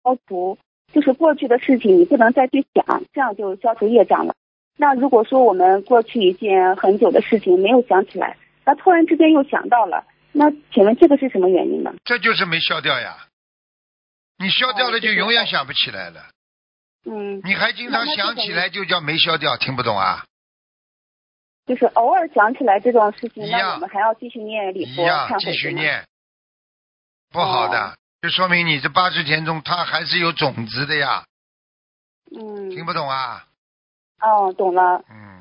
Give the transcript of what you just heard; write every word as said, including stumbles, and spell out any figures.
消除，就是过去的事情你不能再去想，这样就消除业障了。那如果说我们过去一件很久的事情没有想起来，那突然之间又想到了，那请问这个是什么原因呢？ 这就是没消掉呀。你消掉了就永远想不起来了。 嗯。 你还经常想起来就叫没消掉，听不懂啊？ 就是偶尔想起来这种事情， 一样那我们还要继续念礼佛一样忏悔继续对吗？ 念，不好的， 哦就说明你这八十田中它还是有种子的呀。 嗯。 听不懂啊？ 哦，懂了。 嗯。